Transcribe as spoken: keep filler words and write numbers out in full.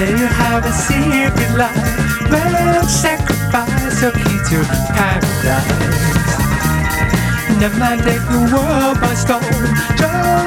There you have a secret life, well, sacrifice your key to paradise. Never mind, take the world by storm.